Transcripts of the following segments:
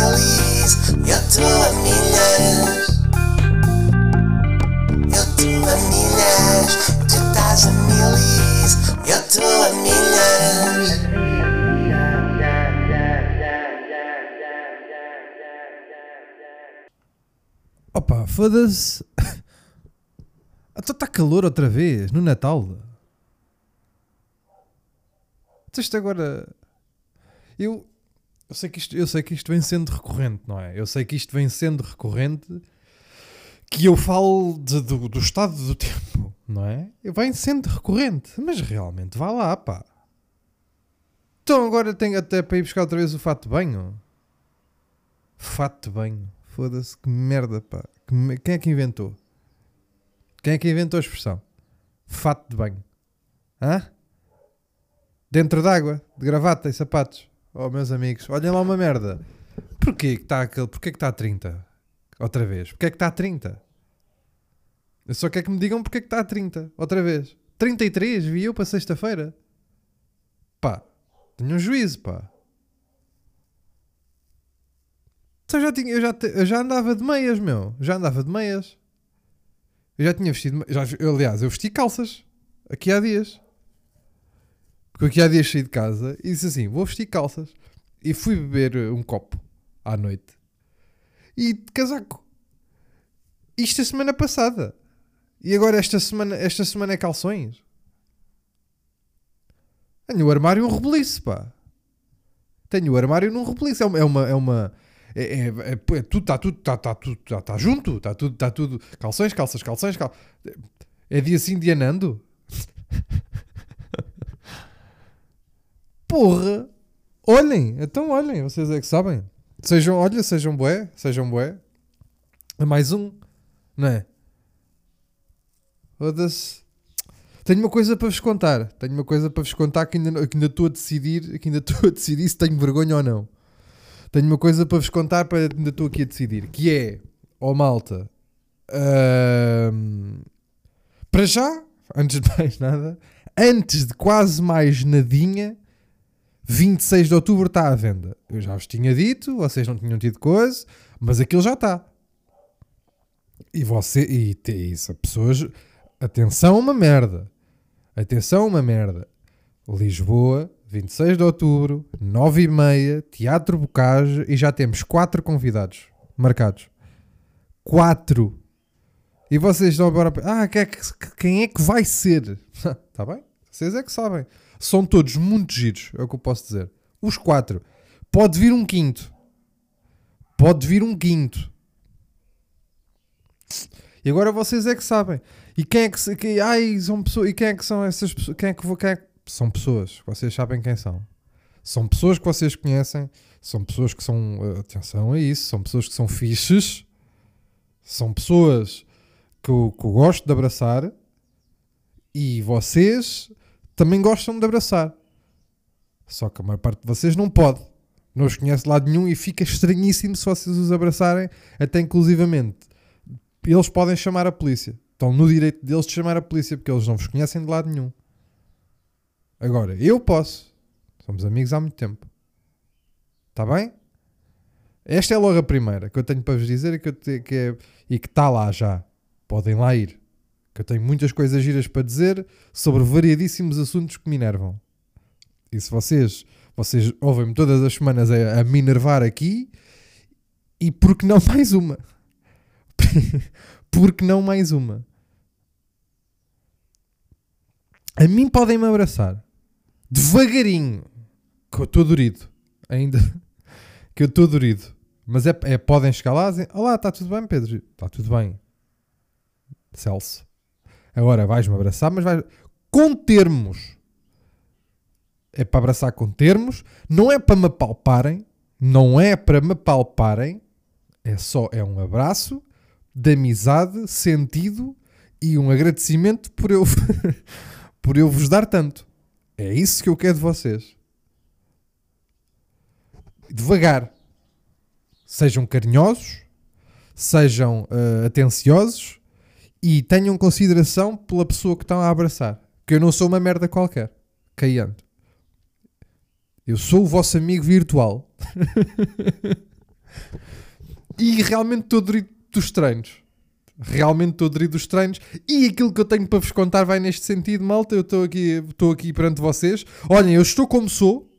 milis, eu tô a milhas. Eu tô a milhas, tu estás a milis, eu tô a milhas. Opa, foda-se. Então está calor outra vez, no Natal. Então isto agora... Eu sei que isto vem sendo recorrente, não é? Eu sei que isto vem sendo recorrente, que eu falo do estado do tempo, não é? Vem sendo recorrente, mas realmente vá lá, pá. Então agora tenho até para ir buscar outra vez o fato de banho. Fato de banho. Foda-se, que merda, pá. Quem é que inventou? Quem é que inventou a expressão? Fato de banho. Hã? Dentro d'água, de gravata e sapatos. Oh, meus amigos, olhem lá uma merda. Porquê que está a 30? Outra vez. Porquê que está a 30? Eu só quero que me digam porque que está a 30. Outra vez. 33, vi eu para sexta-feira. Pá, tenho um juízo, pá. Então eu já andava de meias, meu. Já andava de meias. Eu já tinha vestido... aliás, eu vesti calças. Aqui há dias. Porque aqui há dias saí de casa e disse assim, vou vestir calças. E fui beber um copo à noite. E de casaco. Isto a semana passada. E agora esta semana é calções. Tenho o armário um rebuliço, pá. Tenho o armário num rebuliço. Está junto, está tudo. Calções. É dia sim, dia andando. Porra! Olhem, vocês é que sabem. Sejam bué. É mais um, não é? Foda-se. Tenho uma coisa para vos contar. Que ainda estou a decidir se tenho vergonha ou não. Tenho uma coisa para vos contar, ainda estou aqui a decidir. Que é, malta, para já, antes de mais nada, antes de quase mais nadinha, 26 de outubro está à venda. Eu já vos tinha dito, vocês não tinham tido coisa, mas aquilo já está. Pessoas, atenção uma merda. Lisboa, 26 de outubro, 9h30, Teatro Bocage, e já temos 4 convidados marcados. 4. E vocês estão agora a quem é que vai ser? Está bem? Vocês é que sabem. São todos muito giros, é o que eu posso dizer. Os 4. Pode vir um quinto. E agora vocês é que sabem. E quem é que são pessoas? E quem é que são essas pessoas? São pessoas. Vocês sabem quem são. São pessoas que vocês conhecem. São pessoas que são... atenção a isso. São pessoas que são fixes. São pessoas que eu gosto de abraçar. E vocês também gostam de abraçar. Só que a maior parte de vocês não pode. Não os conhece de lado nenhum e fica estranhíssimo se vocês os abraçarem. Até inclusivamente eles podem chamar a polícia. Estão no direito deles de chamar a polícia porque eles não vos conhecem de lado nenhum. Agora, eu posso. Somos amigos há muito tempo. Está bem? Esta é logo a primeira que eu tenho para vos dizer e que está lá já. Podem lá ir. Que eu tenho muitas coisas giras para dizer sobre variadíssimos assuntos que me enervam. E se vocês ouvem-me todas as semanas a me enervar aqui, e por que não mais uma? Porque não mais uma? A mim podem-me abraçar devagarinho, que eu estou dorido ainda, mas podem chegar lá e dizer, olá, está tudo bem, Pedro? Está tudo bem, Celso. Agora vais-me abraçar, mas vais com termos. É para abraçar com termos, não é para me apalparem, é um abraço de amizade, sentido e um agradecimento por eu vos dar tanto. É isso que eu quero de vocês. Devagar. Sejam carinhosos, sejam atenciosos e tenham consideração pela pessoa que estão a abraçar. Que eu não sou uma merda qualquer. Caiando. Eu sou o vosso amigo virtual. E realmente estou dorido dos treinos. Realmente estou dorido dos treinos. E aquilo que eu tenho para vos contar vai neste sentido, malta. Eu estou aqui perante vocês. Olhem, eu estou como sou.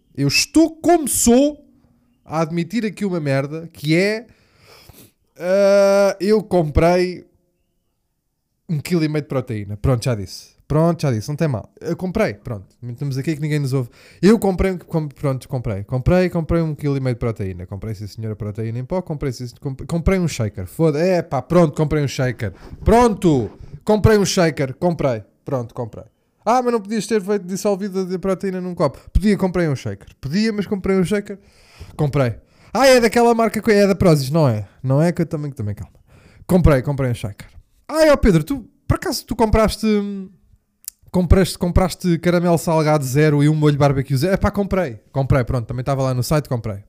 A admitir aqui uma merda, que é... eu comprei 1,5 kg de proteína. Pronto, já disse, não tem mal. Eu comprei, pronto. Estamos aqui que ninguém nos ouve. Eu comprei 1,5 kg de proteína. Comprei, sim senhora, proteína em pó. Comprei um shaker. Foda-se. Pronto, comprei um shaker. Pronto, comprei um shaker. Comprei. Mas não podias ter feito dissolvida de proteína num copo. Comprei um shaker. Mas comprei um shaker. Comprei. É daquela marca que é da Prozis, não é? Não é que eu também calma. Comprei um shaker. Pedro, por acaso tu compraste caramelo salgado 0 e um molho barbecue 0? Comprei, pronto, também estava lá no site, comprei.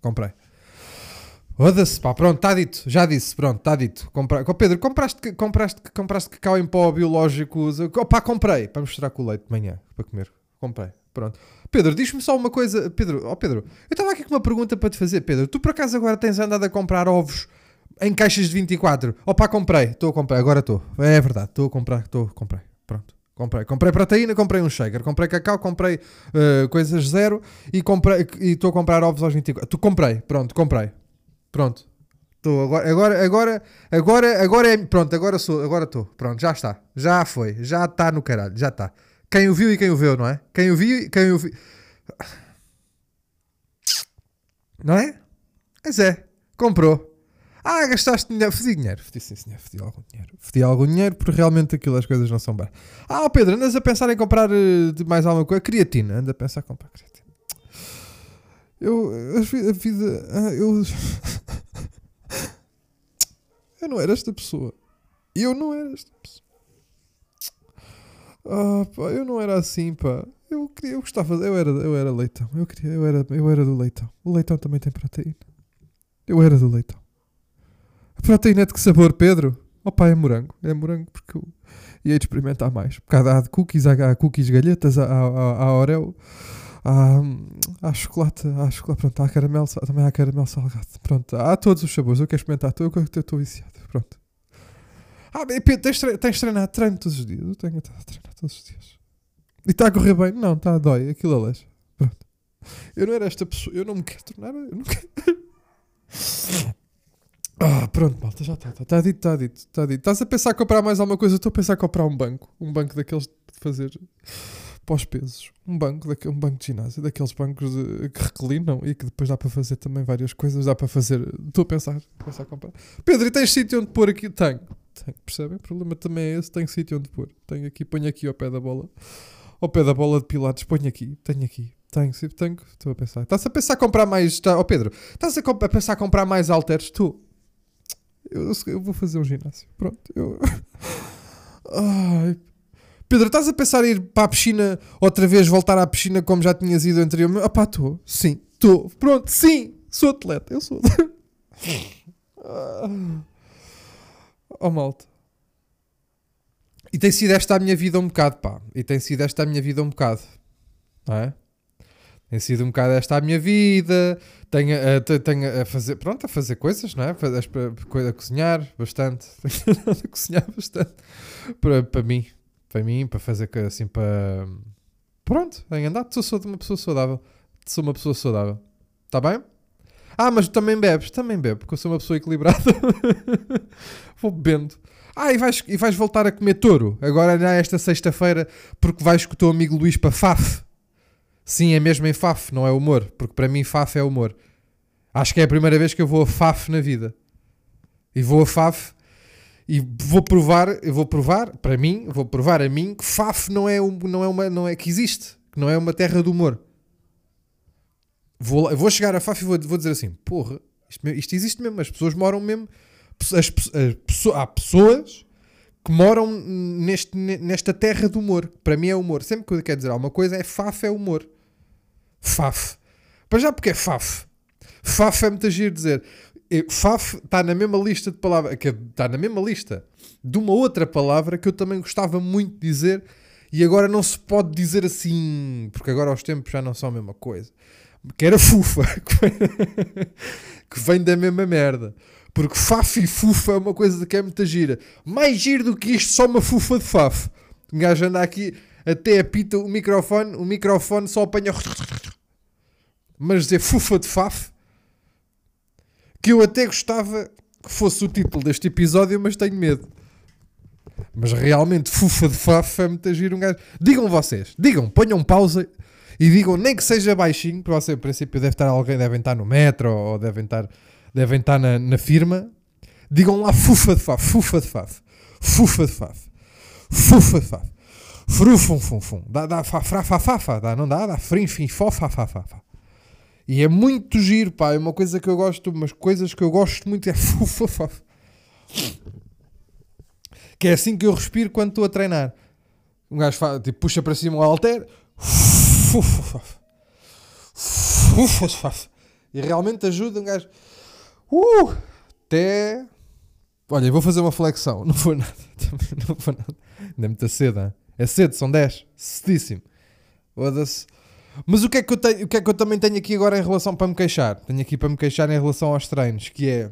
Foda-se, pronto, está dito, já disse, pronto, está dito. Pedro, compraste cacau em pó biológico? Comprei, para misturar com o leite de manhã, para comer, comprei, pronto. Pedro, diz-me só uma coisa, Pedro, eu estava aqui com uma pergunta para te fazer, Pedro, tu por acaso agora tens andado a comprar ovos em caixas de 24? Estou a comprar, agora estou, é verdade, comprei, pronto. Comprei proteína, comprei um shaker, comprei cacau, comprei coisas 0 e estou a comprar ovos aos 24. Comprei. Estou agora estou. Pronto, já está. Já foi. Já está no caralho, já está. Quem o viu e quem o viu, não é? Quem o viu. Não é? Mas é. Comprou. Gastaste dinheiro. Fedi algum dinheiro porque realmente as coisas não são bem. Pedro, andas a pensar em comprar mais alguma coisa? Creatina. Anda a pensar em comprar creatina. Eu não era esta pessoa. Eu não era assim, pá. Eu gostava, eu era leitão. Eu era do leitão. O leitão também tem proteína. Eu era do leitão. A proteína é de que sabor, Pedro? É morango. É morango porque eu ia experimentar mais. Há de cookies, há cookies galhetas, há Oreo, há chocolate, pronto, há caramelo, também há caramelo salgado. Pronto, há todos os sabores. Eu quero experimentar, eu estou viciado. Pronto. Pedro, tens treinado? Treino todos os dias. Eu tenho estado a treinar todos os dias. E está a correr bem? Não, está a dói. Aquilo aleja. Pronto. Eu não era esta pessoa. Eu não me quero tornar. Eu não quero. Pronto, malta, já está. Está dito. Estás a pensar em comprar mais alguma coisa? Eu estou a pensar em comprar um banco. Um banco daqueles de fazer pós-pesos. Um banco de ginásio. Daqueles bancos que reclinam e que depois dá para fazer também várias coisas. Dá para fazer... Estou a pensar em comprar. Pedro, e tens sítio onde pôr aqui? Tenho, percebem? O problema também é esse. Tenho sítio onde pôr. Ponho aqui ao pé da bola. Ao pé da bola de pilates. Tenho aqui. Estou a pensar. Estás a pensar em comprar mais... Pedro, estás a pensar em comprar mais halteres? Estou. Eu vou fazer um ginásio. Pronto. Pedro, estás a pensar em ir para a piscina outra vez, voltar à piscina como já tinhas ido anteriormente? Estou. Sim, estou. Pronto, sim. Sou atleta. Eu sou. Malta. E tem sido esta a minha vida um bocado, pá. Não é? Tem sido um bocado esta a minha vida. Tenho a fazer, pronto, a fazer coisas, não é? A cozinhar bastante. A cozinhar bastante. Para mim, para fazer assim, para... Pronto, tenho andado. Sou uma pessoa saudável. Está bem? Mas também bebes? Também bebo, porque eu sou uma pessoa equilibrada. Vou bebendo. E vais voltar a comer touro? Agora, esta sexta-feira, porque vais com o teu amigo Luís para Faf. Sim, é mesmo em Faf, não é humor. Porque para mim Faf é humor. Acho que é a primeira vez que eu vou a Faf na vida. E vou a Faf e vou provar a mim que Faf não é que existe. Que não é uma terra do humor. Vou chegar a Faf e vou dizer assim, porra, isto existe mesmo. As pessoas moram mesmo. Há pessoas que moram nesta terra do humor. Para mim é humor. Sempre que eu quero dizer alguma coisa, Faf é humor. Faf. Para já porque é Faf. Faf é muito giro dizer. Faf está na mesma lista de palavras. Está na mesma lista de uma outra palavra que eu também gostava muito de dizer e agora não se pode dizer assim, porque agora os tempos já não são a mesma coisa. que era fufa, que vem da mesma merda. Porque faf e fufa é uma coisa que é muita gira. Mais giro do que isto, só uma fufa de faf. Um gajo anda aqui, até apita o microfone só apanha... Mas dizer fufa de faf, que eu até gostava que fosse o título deste episódio, mas tenho medo. Mas realmente fufa de faf é muito giro um gajo. Digam vocês, ponham pausa e digam, nem que seja baixinho, para você, em princípio deve estar alguém, devem estar no metro ou devem estar na firma. Digam lá fufa de faf, fufa de faf, fufa de faf, fufa de faf, frufum fum fum, dá fa, dá, não dá frim fim fó fa. E é muito giro, pá, é uma coisa que eu gosto, umas coisas que eu gosto muito é fufa faf. Que é assim que eu respiro quando estou a treinar. Um gajo tipo, puxa para cima o halter, e realmente ajuda um gajo. Até. Olha, vou fazer uma flexão. Não vou nada. Não vou nada. Ainda é muito cedo, hein? É cedo, são 10. Cedíssimo. Foda-se. Mas o que é que eu também tenho aqui agora em relação para me queixar? Tenho aqui para me queixar em relação aos treinos, que é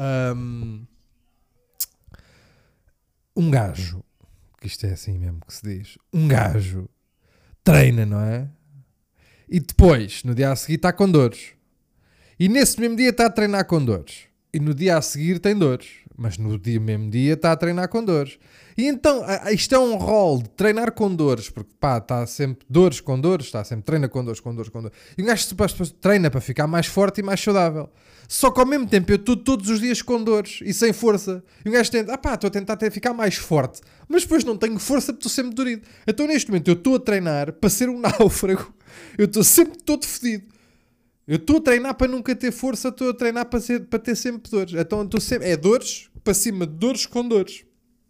um gajo, que isto é assim mesmo que se diz, um gajo treina, não é? E depois, no dia a seguir está com dores. E nesse mesmo dia está a treinar com dores. E no dia a seguir tem dores. Mas no mesmo dia está a treinar com dores. E então, isto é um rol de treinar com dores. Porque pá, está sempre dores com dores. Está sempre treina com dores. E um gajo treina para ficar mais forte e mais saudável. Só que ao mesmo tempo eu estou todos os dias com dores e sem força. E um gajo tenta, estou a tentar ficar mais forte. Mas depois não tenho força porque estou sempre dorido. Então neste momento eu estou a treinar para ser um náufrago. Eu estou sempre todo fedido. Eu estou a treinar para nunca ter força, estou a treinar para ter sempre dores. Então estou sempre... É dores para cima de dores com dores.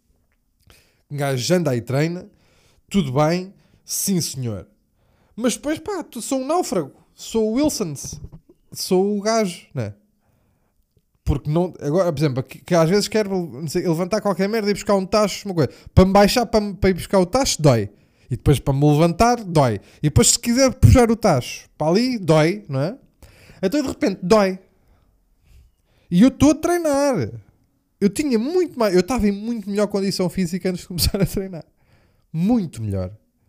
Um gajo anda aí e treina, tudo bem, sim senhor. Mas depois, sou um náufrago, sou o Wilsons, sou o gajo, né? Porque não... Agora, por exemplo, que às vezes quero levantar qualquer merda e buscar um tacho, uma coisa. Para me baixar, para ir buscar o tacho, dói. E depois para me levantar, dói. E depois se quiser puxar o tacho para ali, dói, não é? Então de repente dói. E eu estou a treinar. Eu estava em muito melhor condição física antes de começar a treinar. Muito melhor.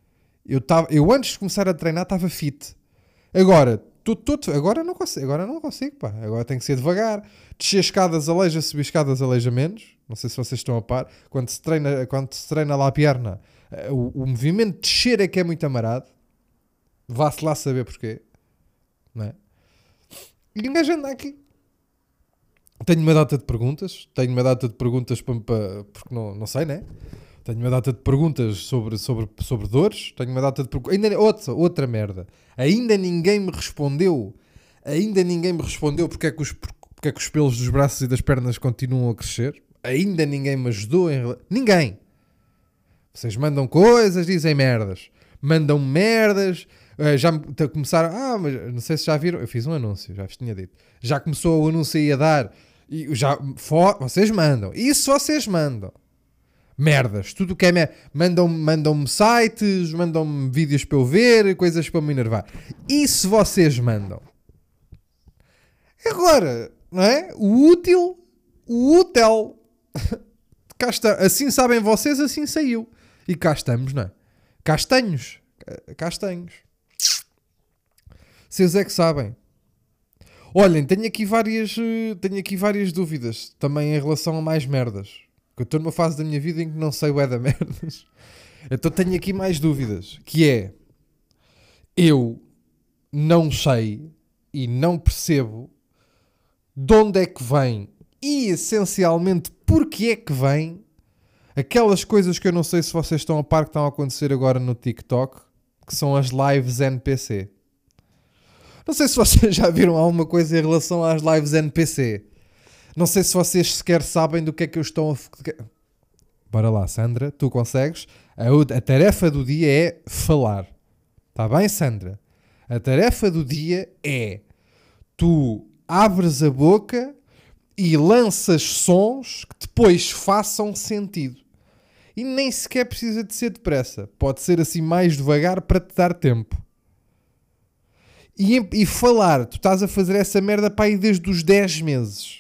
Eu antes de começar a treinar estava fit. Agora não consigo, pá. Agora tem que ser devagar. Descer escadas aleija, subir escadas aleija menos. Não sei se vocês estão a par. Quando se treina lá a perna, o movimento de descer é que é muito amarado. Vá-se lá saber porquê. Não é? E um gajo anda aqui. Tenho uma data de perguntas porque não sei, né? Tenho uma data de perguntas sobre dores. Tenho uma data de perguntas. Outra merda. Ainda ninguém me respondeu porque é que os pelos dos braços e das pernas continuam a crescer. Ainda ninguém me ajudou. Ninguém. Vocês mandam coisas, dizem merdas. Mandam merdas. Já começaram... mas não sei se já viram. Eu fiz um anúncio, já vos tinha dito. Já começou o anúncio aí a dar... E vocês mandam. Isso vocês mandam. Merdas. Tudo o que é merda. Mandam-me sites, mandam-me vídeos para eu ver, coisas para me enervar. Isso vocês mandam. Agora, não é? O útil. Cá está. Assim sabem vocês, assim saiu. E cá estamos, não é? Castanhos. Vocês é que sabem. Olhem, tenho aqui várias dúvidas também em relação a mais merdas. Porque eu estou numa fase da minha vida em que não sei bué da merdas. Então tenho aqui mais dúvidas. Que é... Eu não sei e não percebo de onde é que vem e essencialmente porque é que vem aquelas coisas que eu não sei se vocês estão a par que estão a acontecer agora no TikTok, que são as lives NPC. Não sei se vocês já viram alguma coisa em relação às lives NPC. Não sei se vocês sequer sabem do que é que eu estou a... Bora lá, Sandra, tu consegues. A tarefa do dia é falar. Está bem, Sandra? A tarefa do dia é tu abres a boca e lanças sons que depois façam sentido. E nem sequer precisa de ser depressa. Pode ser assim mais devagar para te dar tempo. E falar, tu estás a fazer essa merda para aí desde os 10 meses.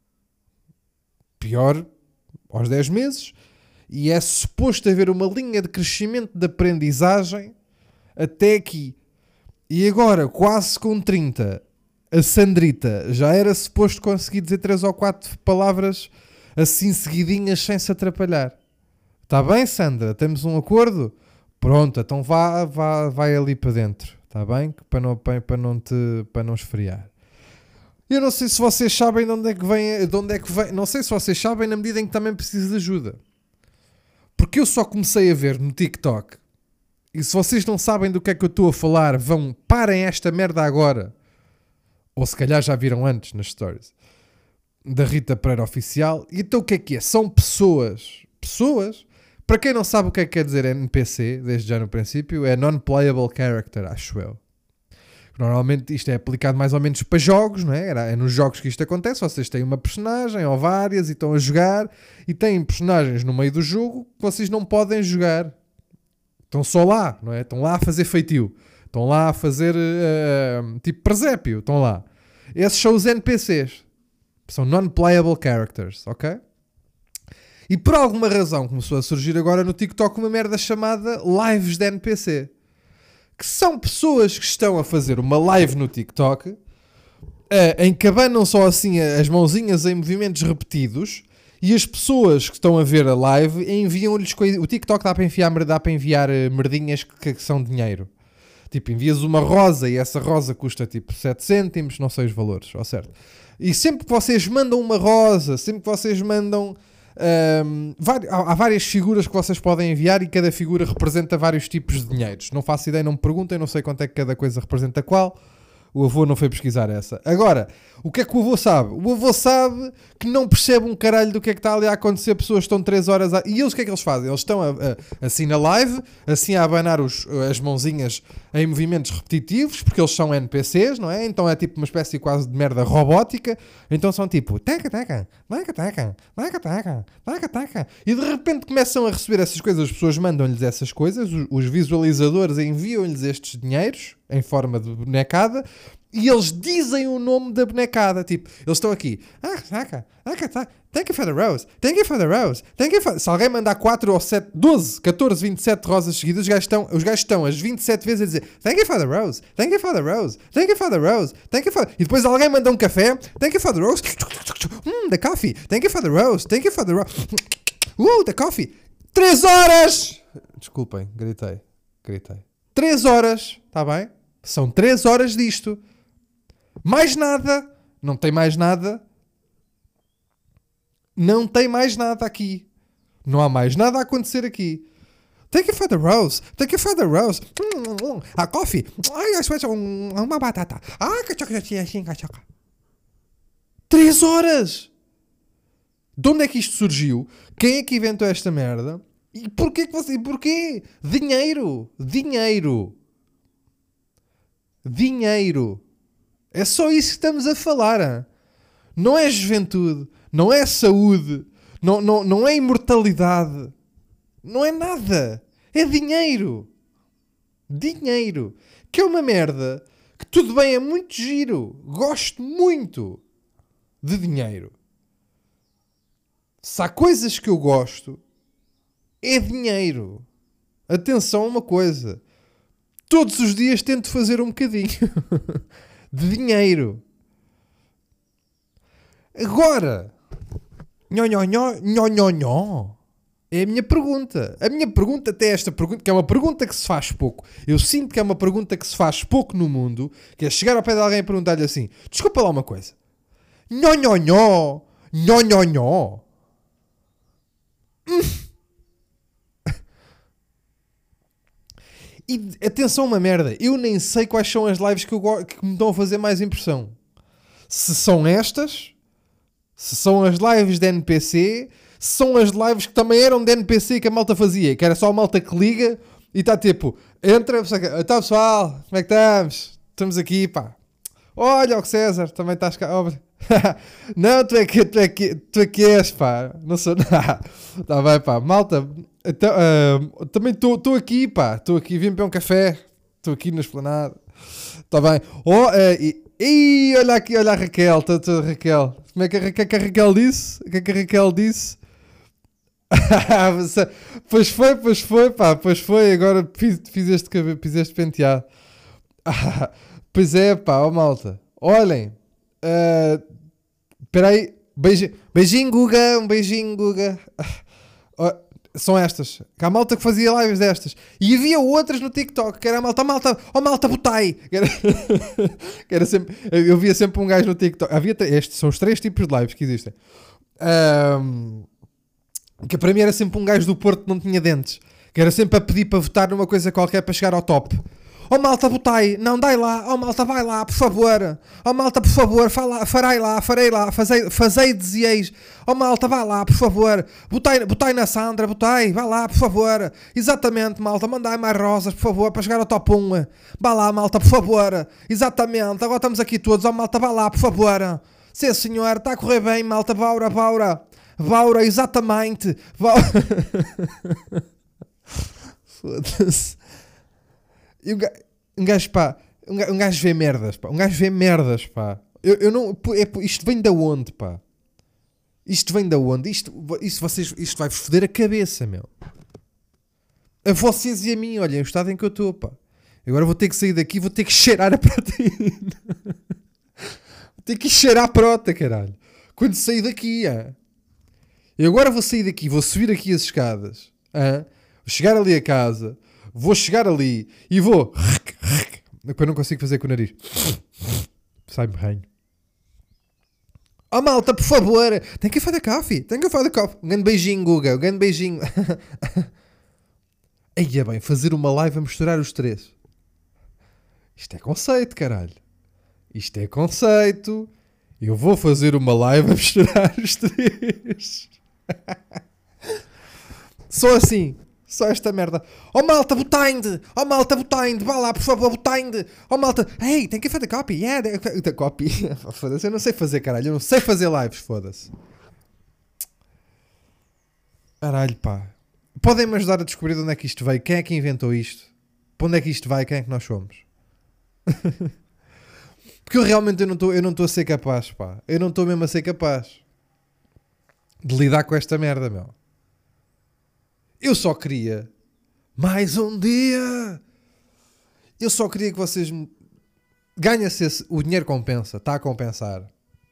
Pior, aos 10 meses. E é suposto haver uma linha de crescimento de aprendizagem até aqui. E agora, quase com 30, a Sandrita já era suposto conseguir dizer 3 ou 4 palavras assim seguidinhas sem se atrapalhar. Está bem, Sandra? Temos um acordo? Pronto, então vai ali para dentro. Está bem? Para não esfriar. Eu não sei se vocês sabem de onde é que vem. Não sei se vocês sabem na medida em que também preciso de ajuda. Porque eu só comecei a ver no TikTok. E se vocês não sabem do que é que eu estou a falar, parem esta merda agora. Ou se calhar já viram antes nas stories. Da Rita Pereira Oficial. E então o que é? São pessoas. Para quem não sabe o que é que quer dizer NPC, desde já no princípio, é Non-Playable Character, acho eu. Normalmente isto é aplicado mais ou menos para jogos, não é? É nos jogos que isto acontece. Vocês têm uma personagem ou várias e estão a jogar e têm personagens no meio do jogo que vocês não podem jogar. Estão só lá, não é? Estão lá a fazer feitio. Estão lá a fazer tipo presépio. Estão lá. Esses são os NPCs. São Non-Playable Characters, ok? E por alguma razão começou a surgir agora no TikTok uma merda chamada lives de NPC. Que são pessoas que estão a fazer uma live no TikTok em que abanam só assim as mãozinhas em movimentos repetidos e as pessoas que estão a ver a live enviam-lhes coisas. O TikTok dá para enviar merdinhas que são dinheiro. Tipo, envias uma rosa e essa rosa custa tipo 7 cêntimos, não sei os valores, ao certo. E sempre que vocês mandam uma rosa, sempre que vocês mandam... há várias figuras que vocês podem enviar e cada figura representa vários tipos de dinheiros. Não faço ideia, não me perguntem, não sei quanto é que cada coisa representa qual. O avô não foi pesquisar essa. Agora, o que é que o avô sabe? O avô sabe que não percebe um caralho do que é que está ali a acontecer. Pessoas estão 3 horas E eles o que é que eles fazem? Eles estão assim na live, assim a abanar as mãozinhas em movimentos repetitivos, porque eles são NPCs, não é? Então é tipo uma espécie quase de merda robótica. Então são tipo taca, taca, taca, taca, taca, taca, taca, taca. E de repente começam a receber essas coisas. As pessoas mandam-lhes essas coisas. Os visualizadores enviam-lhes estes dinheiros em forma de bonecada e eles dizem o nome da bonecada. Tipo, eles estão aqui. Thank you for the rose. Thank you for the rose. Thank you for... Se alguém mandar 4 ou 7, 12, 14, 27 rosas seguidas, os gajos estão as 27 vezes a dizer thank you for the rose. Thank you for the rose. Thank you for the rose. Thank you for... E depois alguém manda um café. Thank you for the rose. The coffee. Thank you for the rose. Thank you for the rose. The coffee. 3 horas! Desculpem, gritei. 3 horas, está bem? São 3 horas disto. Mais nada. Não tem mais nada. Não tem mais nada aqui. Não há mais nada a acontecer aqui. Thank you for the rose. Thank you for the rose. A coffee. Uma batata. 3 horas. De onde é que isto surgiu? Quem é que inventou esta merda? E porquê que você... Porquê? Dinheiro. É só isso que estamos a falar. Hein? Não é juventude. Não é saúde. Não é imortalidade. Não é nada. É dinheiro. Que é uma merda que tudo bem, é muito giro. Gosto muito de dinheiro. Se há coisas que eu gosto... é dinheiro. Atenção a uma coisa. Todos os dias tento fazer um bocadinho de dinheiro. Agora, é a minha pergunta. A minha pergunta até esta pergunta, que é uma pergunta que se faz pouco. Eu sinto que é uma pergunta que se faz pouco no mundo, que é chegar ao pé de alguém e perguntar-lhe assim, desculpa lá uma coisa. E atenção a uma merda, eu nem sei quais são as lives que me estão a fazer mais impressão. Se são estas, se são as lives de NPC, se são as lives que também eram de NPC que a malta fazia, que era só a malta que liga e está tipo, entra, está pessoal, como é que estamos? Estamos aqui, pá. Olha o César, também estás cá. Não, tu é que és, pá. Não sou nada. Está bem, pá. Malta, então, também estou aqui, pá. Estou aqui, vim beber um café. Estou aqui na esplanada. Está bem. Oh, olha aqui, olha a Raquel. Raquel. Como é que a Raquel disse? O que é que a Raquel disse? Pois foi, pá. Pois foi. Agora fiz este cabelo, fiz este penteado. Pois é, pá. Ó, malta. Olhem. Espera aí. Beijinho, Guga. Um beijinho, Guga. São estas. Há malta que fazia lives destas. E havia outras no TikTok, que era a malta botai. Que era sempre, eu via sempre um gajo no TikTok. Estes são os 3 tipos de lives que existem. Que para mim era sempre um gajo do Porto que não tinha dentes. Que era sempre a pedir para votar numa coisa qualquer para chegar ao top. Oh malta, botai, não, dai lá. Oh malta, vai lá, por favor. Oh malta, por favor, farei lá, fazei-des e eis. Oh malta, vai lá, por favor. Botai na Sandra, botai, vai lá, por favor. Exatamente, malta, mandai mais rosas, por favor, para chegar ao top 1. Vai lá, malta, por favor. Exatamente, agora estamos aqui todos. Oh malta, vai lá, por favor. Sim senhor, está a correr bem, malta, Vaura, exatamente. Foda-se. E um gajo, pá, um gajo vê merdas, pá. Eu não, isto vem da onde, pá? Isto vai-vos foder a cabeça, meu. A vocês e a mim, olhem o estado em que eu estou, pá. Agora vou ter que sair daqui, vou ter que cheirar a proteína. Vou ter que cheirar a prota, caralho. Quando sair daqui, eu agora vou sair daqui, vou subir aqui as escadas, vou chegar ali a casa... Vou chegar ali e vou... Eu não consigo fazer com o nariz. Sai-me ranho. Oh malta, por favor. Tem que fazer coffee. Um grande beijinho, Guga. Um grande beijinho. Aí é bem, fazer uma live a misturar os 3. Isto é conceito, caralho. Isto é conceito. Eu vou fazer uma live a misturar os 3. Só assim. Só esta merda. Oh malta, botainde. Vá lá, por favor, botainde. Oh malta. Hey, tem que fazer copy. Yeah, copy. Foda-se, eu não sei fazer, caralho. Eu não sei fazer lives, foda-se. Caralho, pá. Podem-me ajudar a descobrir de onde é que isto veio? Quem é que inventou isto? Para onde é que isto vai? Quem é que nós somos? Porque eu realmente eu não estou a ser capaz, pá. Eu não estou mesmo a ser capaz de lidar com esta merda, meu. Eu só queria mais um dia. Eu só queria que vocês ganhassem o dinheiro compensa. Está a compensar.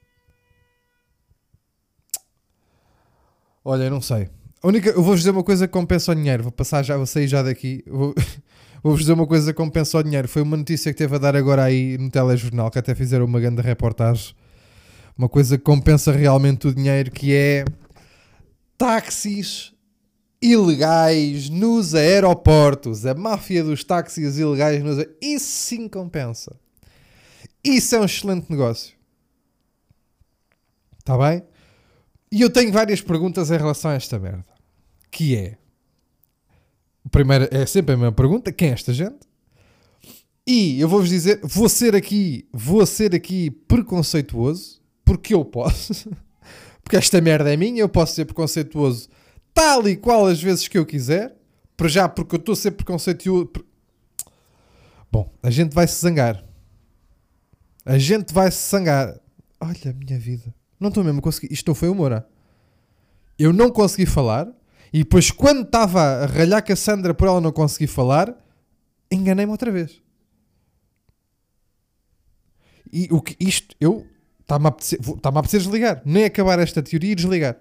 Olha, eu não sei. Eu vou-vos dizer uma coisa que compensa o dinheiro. Vou sair já daqui. Vou-vos dizer uma coisa que compensa o dinheiro. Foi uma notícia que teve a dar agora aí no telejornal, que até fizeram uma grande reportagem. Uma coisa que compensa realmente o dinheiro, que é táxis ilegais nos aeroportos. A máfia dos táxis ilegais nos aeroportos. Isso sim compensa. Isso é um excelente negócio. Está bem? E eu tenho várias perguntas em relação a esta merda. Que é... Primeiro, é sempre a mesma pergunta. Quem é esta gente? E eu vou-vos dizer... Vou ser aqui preconceituoso. Porque eu posso. Porque esta merda é minha. Eu posso ser preconceituoso tal e qual as vezes que eu quiser. Para já, porque eu estou a ser preconceituoso. Bom, a gente vai se zangar. Olha a minha vida. Não estou mesmo a conseguir. Isto não foi humor. Eu não consegui falar. E depois, quando estava a ralhar com a Sandra por ela não conseguir falar, enganei-me outra vez. E o que isto... Está-me a apetecer desligar. Nem acabar esta teoria e desligar.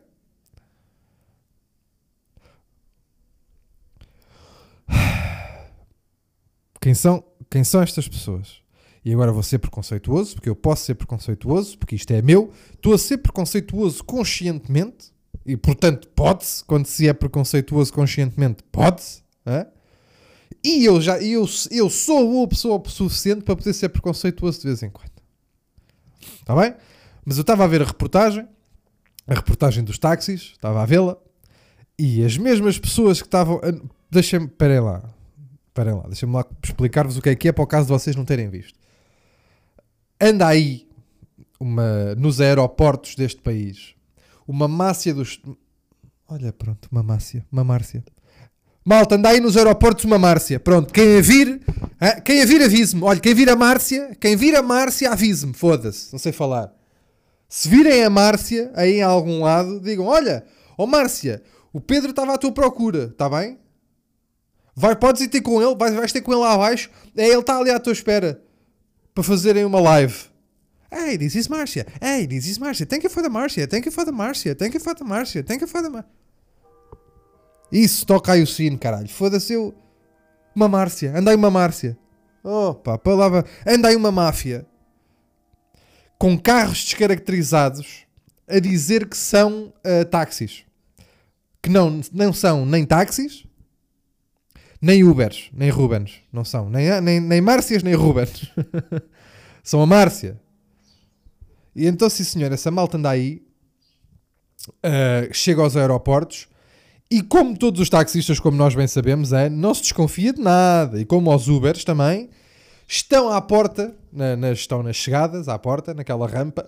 Quem são estas pessoas? E agora vou ser preconceituoso, porque eu posso ser preconceituoso, porque isto é meu. Estou a ser preconceituoso conscientemente, e portanto pode-se, quando se é preconceituoso conscientemente, pode-se. E eu sou a pessoa suficiente para poder ser preconceituoso de vez em quando. Está bem? Mas eu estava a ver a reportagem dos táxis, estava a vê-la, e as mesmas pessoas que estavam... Esperem lá, deixem-me lá explicar-vos o que é para o caso de vocês não terem visto. Anda aí, nos aeroportos deste país, uma Márcia dos... Olha, pronto, uma Márcia. Malta, anda aí nos aeroportos uma Márcia. Pronto, quem a vir avise-me. Olha, quem vir a Márcia avise-me. Foda-se, não sei falar. Se virem a Márcia aí em algum lado, digam, olha, ó Márcia, o Pedro estava à tua procura, está bem? Podes ir ter com ele, vais ter com ele lá abaixo. Ele está ali à tua espera para fazerem uma live. Hey, this is Márcia. Hey, this is Márcia. Thank you for the Márcia. Thank you for the Márcia. Thank you for the Márcia. Thank you for the Márcia. Isso, toca aí o sino, caralho. Foda-se eu. Uma Márcia. Anda aí uma Márcia. Opa, palavra. Anda aí uma máfia. Com carros descaracterizados a dizer que são táxis. Que não são nem táxis, nem Ubers, nem Rubens. Não são. Nem Márcias, nem Rubens. São a Márcia. E então, sim senhor, essa malta anda aí, chega aos aeroportos e, como todos os taxistas, como nós bem sabemos, não se desconfia de nada. E como os Ubers também, estão à porta, estão nas chegadas, à porta, naquela rampa,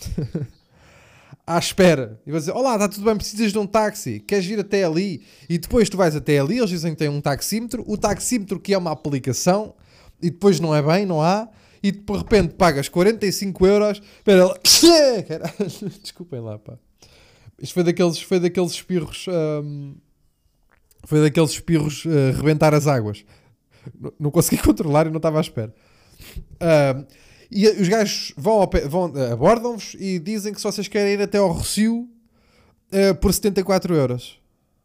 à espera. E vão dizer, olá, está tudo bem, precisas de um táxi, queres vir até ali? E depois tu vais até ali, eles dizem que tem um taxímetro, o taxímetro que é uma aplicação, e depois não é bem, não há, e de repente pagas 45 euros. Espera lá. Desculpem lá, pá. Isto foi daqueles espirros. Foi daqueles espirros rebentar as águas. Não consegui controlar e não estava à espera. E os gajos abordam-vos e dizem que se vocês querem ir até ao Rossio por 74 euros.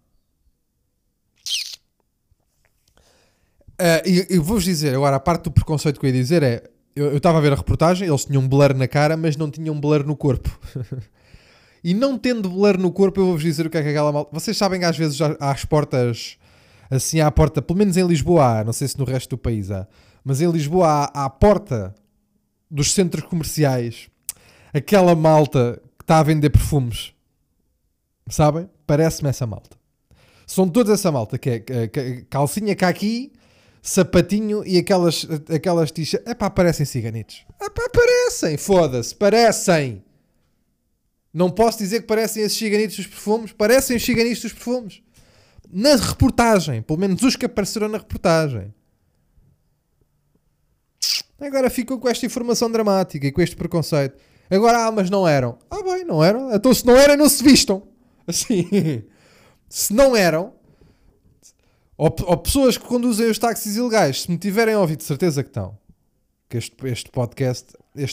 E vou-vos dizer, agora a parte do preconceito que eu ia dizer é, eu estava a ver a reportagem, eles tinham um blur na cara, mas não tinham um blur no corpo. E não tendo blur no corpo, eu vou-vos dizer o que é que aquela malta... Vocês sabem que às vezes às portas, assim à porta, pelo menos em Lisboa há, não sei se no resto do país há, mas em Lisboa há à porta dos centros comerciais aquela malta que está a vender perfumes. Sabem? Parece-me essa malta. São toda essa malta, que é calcinha caqui, sapatinho e aquelas t-shirts. Epá, parecem ciganitos. Epá, parecem, foda-se, parecem. Não posso dizer que parecem esses ciganitos dos perfumes. Parecem os ciganitos dos perfumes. Na reportagem, pelo menos os que apareceram na reportagem. Agora ficam com esta informação dramática e com este preconceito. Agora, mas não eram. Bem, não eram. Então se não eram, não se vistam. Assim, se não eram, ou pessoas que conduzem os táxis ilegais, se me tiverem ouvido, de certeza que estão. Que este podcast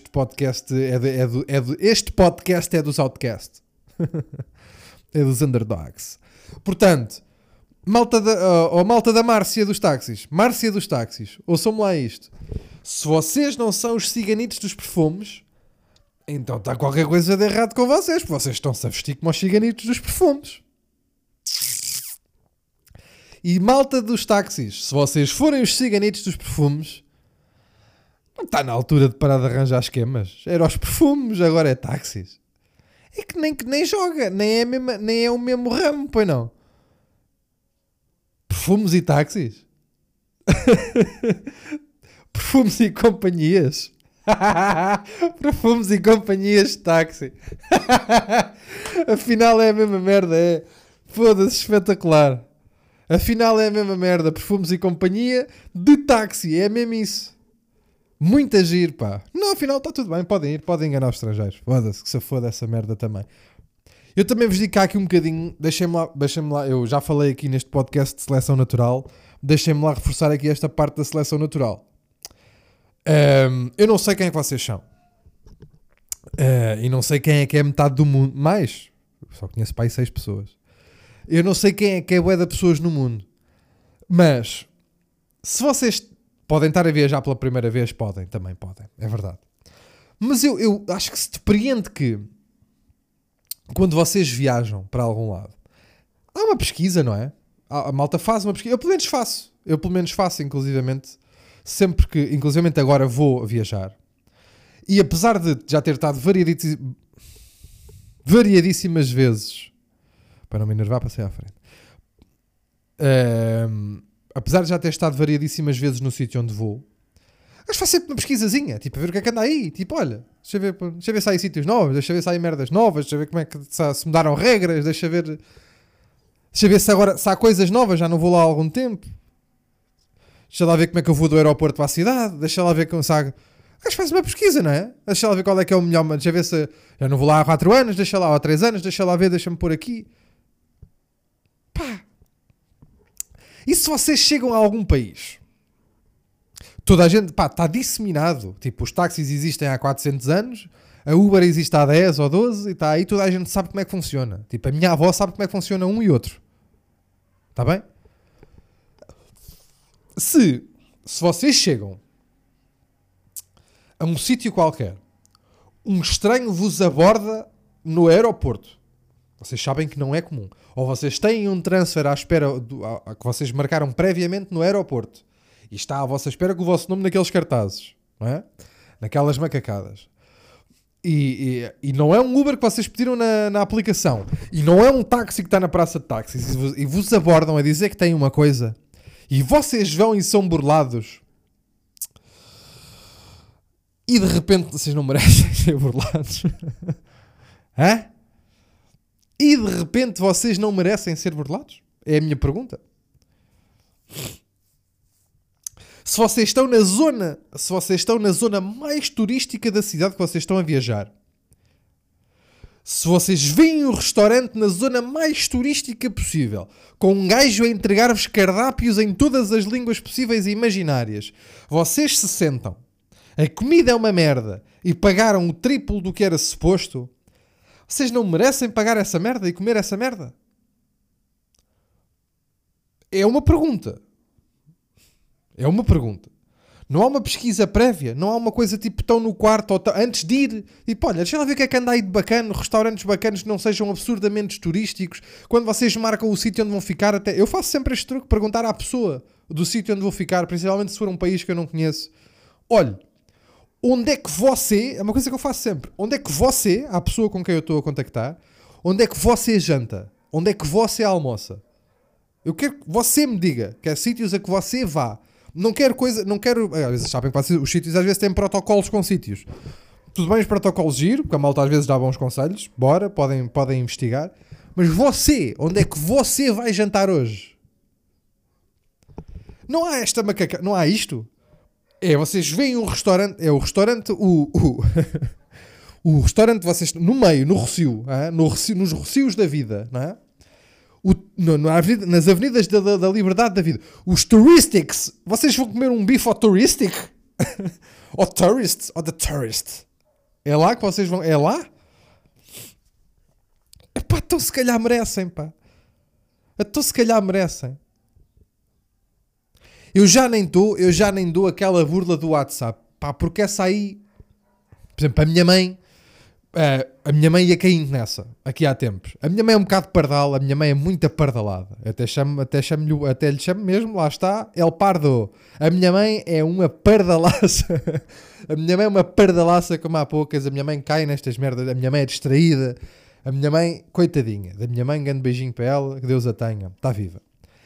é dos outcasts. É dos underdogs. Portanto, malta da Márcia dos táxis. Márcia dos táxis. Ouçam-me lá isto. Se vocês não são os ciganitos dos perfumes, então está qualquer coisa de errado com vocês, porque vocês estão-se a vestir como os ciganitos dos perfumes. E malta dos táxis, se vocês forem os ciganitos dos perfumes, não está na altura de parar de arranjar esquemas. Era os perfumes, agora é táxis. É que nem joga, nem é o mesmo ramo, pois não? Perfumes e táxis? Perfumes e companhias? Perfumes e companhias de táxi. Afinal é a mesma merda, é. Foda-se, espetacular. Afinal é a mesma merda. Perfumes e companhia de táxi, é mesmo isso. Muito agir, pá. Não, afinal está tudo bem, podem ir, podem enganar os estrangeiros. Foda-se, que se foda essa merda também. Eu também vos digo cá aqui um bocadinho, deixem-me lá, eu já falei aqui neste podcast de seleção natural, deixem-me lá reforçar aqui esta parte da seleção natural. Eu não sei quem é que vocês são. E não sei quem é que é metade do mundo. Mais, só conheço para aí 6 pessoas. Eu não sei quem é que é bué de pessoas no mundo. Mas, se vocês podem estar a viajar pela primeira vez, também podem, é verdade. Mas eu acho que se depreende que quando vocês viajam para algum lado, há uma pesquisa, não é? A malta faz uma pesquisa. Eu pelo menos faço, inclusivamente, sempre que, inclusivamente agora vou viajar. E apesar de já ter estado variadíssimas vezes, para não me enervar, passei à frente. Apesar de já ter estado variadíssimas vezes no sítio onde vou, acho que faz sempre uma pesquisazinha, tipo, a ver o que é que anda aí, tipo, olha, deixa ver se há aí sítios novos, deixa ver se há aí merdas novas, deixa ver como é que se mudaram regras, deixa ver Deixa eu ver se agora, se há coisas novas, já não vou lá há algum tempo. Deixa lá ver como é que eu vou do aeroporto para a cidade. Deixa lá ver como sabe. O gajo faz uma pesquisa, não é? Deixa lá ver qual é que é o melhor. Deixa ver se. Já não vou lá há 4 anos, deixa lá há 3 anos, deixa lá ver, deixa-me pôr aqui. Pá. E se vocês chegam a algum país? Toda a gente, pá, está disseminado. Tipo, os táxis existem há 400 anos, a Uber existe há 10 ou 12 e está aí, toda a gente sabe como é que funciona. Tipo, a minha avó sabe como é que funciona um e outro. Está bem? Se vocês chegam a um sítio qualquer, um estranho vos aborda no aeroporto, vocês sabem que não é comum, ou vocês têm um transfer à espera que vocês marcaram previamente no aeroporto e está à vossa espera com o vosso nome naqueles cartazes, não é? Naquelas macacadas, e não é um Uber que vocês pediram na aplicação, e não é um táxi que está na praça de táxis, e vos abordam a dizer que têm uma coisa, e vocês vão e são burlados, e de repente vocês não merecem ser burlados. Hã? E de repente vocês não merecem ser burlados? É a minha pergunta. Se vocês estão na zona mais turística da cidade que vocês estão a viajar, se vocês veem um restaurante na zona mais turística possível, com um gajo a entregar-vos cardápios em todas as línguas possíveis e imaginárias, vocês se sentam, a comida é uma merda e pagaram o triplo do que era suposto, vocês não merecem pagar essa merda e comer essa merda? É uma pergunta. É uma pergunta. Não há uma pesquisa prévia, não há uma coisa tipo estão no quarto ou antes de ir e olha, deixa lá ver o que é que anda aí de bacana, restaurantes bacanos que não sejam absurdamente turísticos. Quando vocês marcam o sítio onde vão ficar, até eu faço sempre este truque, perguntar à pessoa do sítio onde vou ficar, principalmente se for um país que eu não conheço. Olha, onde é que você, é uma coisa que eu faço sempre, onde é que você, a pessoa com quem eu estou a contactar, onde é que você janta? Onde é que você almoça? Eu quero que você me diga, que é sítios a que você vá. Não quero coisa, não quero, às vezes sabem que os sítios às vezes têm protocolos com sítios. Tudo bem os protocolos giro, porque a malta às vezes dá bons conselhos, bora, podem investigar. Mas você, onde é que você vai jantar hoje? Não há esta macaca, não há isto? É, vocês veem um restaurante, é o restaurante, o restaurante de vocês, no meio, no Rossio, nos Rossios da vida, não é? Nas avenidas da liberdade da vida, os touristics, vocês vão comer um bife ao touristic? Ou tourists, ou the tourist? É lá que vocês vão, é lá? Epá, então se calhar merecem, pá. Então se calhar merecem. Eu já nem dou aquela burla do WhatsApp, pá, porque essa aí, por exemplo, a minha mãe ia caindo nessa, aqui há tempos. A minha mãe é um bocado pardal, a minha mãe é muito apardalada. Até lhe chamo mesmo, lá está, El Pardo. A minha mãe é uma pardalaça. A minha mãe é uma pardalaça como há poucas. A minha mãe cai nestas merdas, a minha mãe é distraída. A minha mãe, coitadinha, da minha mãe, grande beijinho para ela, que Deus a tenha, está viva.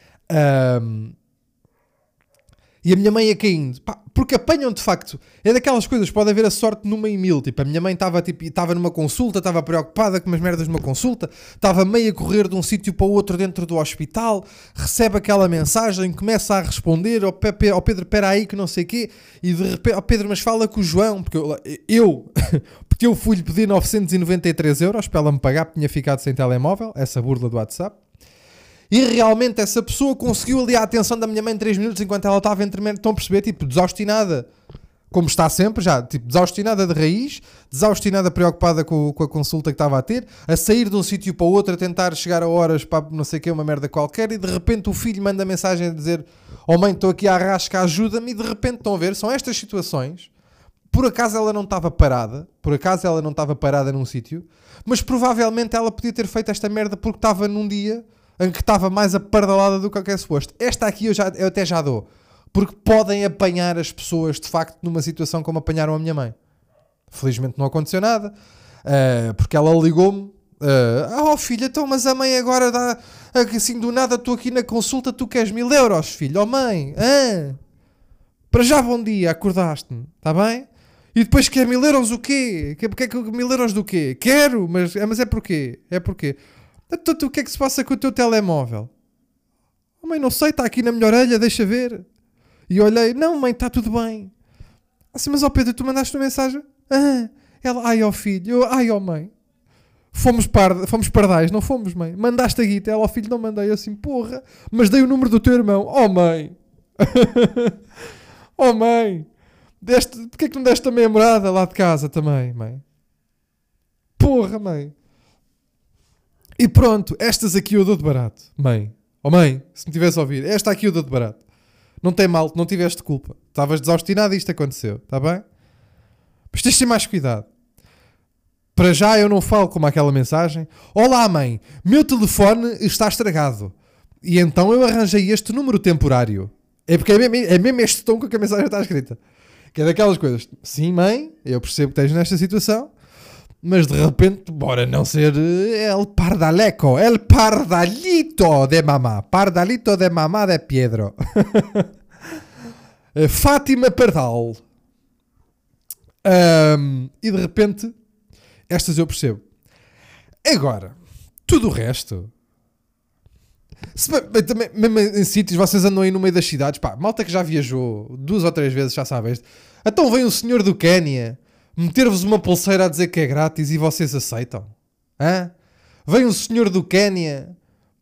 E a minha mãe ia caindo, pá, porque apanham de facto, é daquelas coisas, pode haver a sorte numa em mil, tipo, a minha mãe estava numa consulta, estava preocupada com umas merdas numa consulta, estava meio a correr de um sítio para o outro dentro do hospital, recebe aquela mensagem, começa a responder, ao Pedro, espera aí que não sei o quê, e de repente, ao Pedro, mas fala com o João, porque porque eu fui-lhe pedir 993 euros para ela me pagar, porque tinha ficado sem telemóvel, essa burla do WhatsApp. E realmente essa pessoa conseguiu ali a atenção da minha mãe em 3 minutos enquanto ela estava estão a perceber, tipo, desaustinada, como está sempre já, tipo, desaustinada de raiz, desaustinada, preocupada com a consulta que estava a ter, a sair de um sítio para o outro, a tentar chegar a horas para não sei o que, uma merda qualquer, e de repente o filho manda mensagem a dizer, oh mãe, estou aqui à rasca, ajuda-me, e de repente estão a ver, são estas situações, por acaso ela não estava parada num sítio, mas provavelmente ela podia ter feito esta merda porque estava num dia em que estava mais apardalada do que é suposto. Esta aqui eu até já dou. Porque podem apanhar as pessoas, de facto, numa situação como apanharam a minha mãe. Felizmente não aconteceu nada. Porque ela ligou-me. Filha, então, mas a mãe agora dá... Assim, do nada, estou aqui na consulta, tu queres 1000 euros, filho. Oh, mãe. Para já, bom dia, acordaste-me. Está bem? E depois quer 1000 euros o quê? Porque é que 1000 euros do quê? Quero, mas é porquê? É porquê? Então, o que é que se passa com o teu telemóvel? Oh, mãe, não sei, está aqui na minha orelha, deixa ver. E olhei, não mãe, está tudo bem. Assim, mas ó Pedro, tu mandaste uma mensagem? Ela, ai ó filho, eu, ai ó mãe. Fomos pardais, não fomos mãe. Mandaste a guita, ela, ó filho, não mandei. Eu assim, porra, mas dei o número do teu irmão. Oh mãe. Oh mãe. Porquê que não deste também a morada lá de casa também, mãe? Porra, mãe. E pronto, estas aqui eu dou de barato, mãe. Oh mãe, se me tivesse a ouvir, esta aqui eu dou de barato. Não tem mal, não tiveste culpa. Estavas desaustinado e isto aconteceu, está bem? Mas tens de ter mais cuidado. Para já eu não falo como aquela mensagem. Olá mãe, meu telefone está estragado. E então eu arranjei este número temporário. É porque é mesmo este tom com que a mensagem está escrita. Que é daquelas coisas. Sim mãe, eu percebo que estás nesta situação. Mas de repente, bora não ser el pardaleco, el pardalito de mamá. Pardalito de mamá de Pedro. Fátima Pardal. E de repente, estas eu percebo. Agora, tudo o resto. Também, mesmo em sítios, vocês andam aí no meio das cidades. Pá, malta que já viajou 2 ou 3 vezes, já sabem. Então vem um senhor do Quénia meter-vos uma pulseira a dizer que é grátis e vocês aceitam? Hã? Vem um senhor do Quénia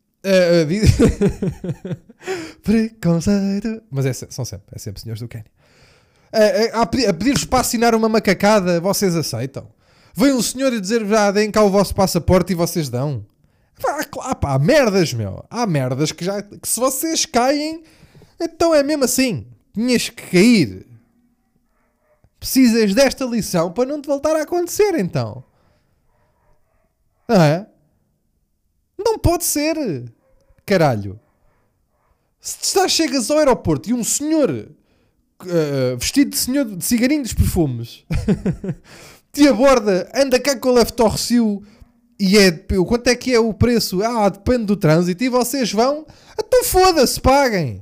preconceito. Mas são sempre senhores do Quénia. A pedir-vos para assinar uma macacada, vocês aceitam? Vem um senhor a dizer, já deem cá o vosso passaporte e vocês dão. Há merdas, meu. Há merdas que se vocês caem, então é mesmo assim. Tinhas que cair. Precisas desta lição para não te voltar a acontecer, então. Não é? Não pode ser. Caralho. Se chegas ao aeroporto e um senhor vestido de cigarinho dos perfumes te aborda, anda cá com o Leftorcio e quanto é que é o preço? Depende do trânsito. E vocês vão, então foda-se, paguem.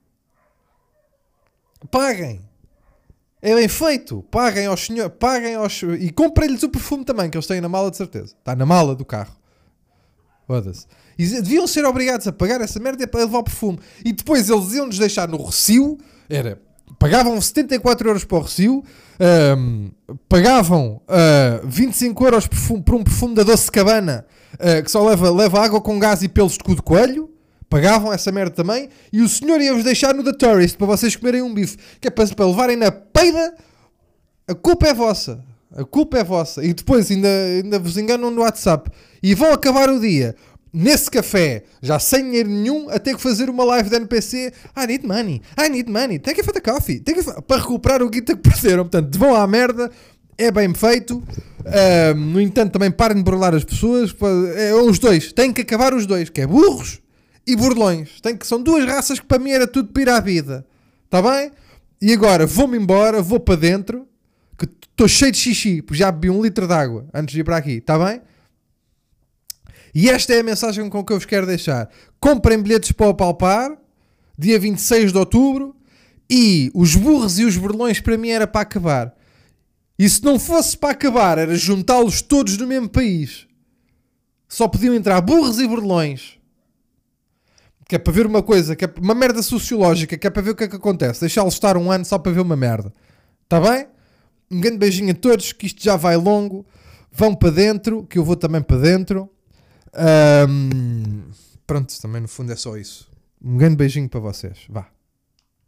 É bem feito. Paguem aos senhores, e comprem-lhes o perfume também, que eles têm na mala de certeza. Está na mala do carro. Foda-se. E deviam ser obrigados a pagar essa merda para levar o perfume. E depois eles iam-nos deixar no recio. Pagavam 74 euros para o recio. Pagavam 25 euros por um perfume da Doce Cabana, que só leva água com gás e pelos de cu de coelho. Pagavam essa merda também. E o senhor ia-vos deixar no The Tourist para vocês comerem um bife, que é para levarem na peida. A culpa é vossa. E depois ainda vos enganam no WhatsApp e vão acabar o dia nesse café, já sem dinheiro nenhum, a ter que fazer uma live da NPC. I need money, take it for the coffee, para recuperar o guita que perderam. Portanto, vão à merda. É bem feito. No entanto, também parem de burlar as pessoas. Os dois, têm que acabar os dois, que é burros e burlões. São 2 raças que para mim era tudo para ir à vida. Está bem? E agora vou-me embora, vou para dentro, que estou cheio de xixi, porque já bebi 1 litro de água antes de ir para aqui. Está bem? E esta é a mensagem com que eu vos quero deixar. Comprem bilhetes para o Palpar, dia 26 de outubro, e os burros e os burlões para mim era para acabar. E se não fosse para acabar, era juntá-los todos no mesmo país. Só podiam entrar burros e burlões. Que é para ver uma coisa, que é uma merda sociológica, que é para ver o que é que acontece. Deixá-los estar 1 ano só para ver uma merda. Está bem? Um grande beijinho a todos, que isto já vai longo. Vão para dentro, que eu vou também para dentro. Pronto, também no fundo é só isso. Um grande beijinho para vocês. Vá.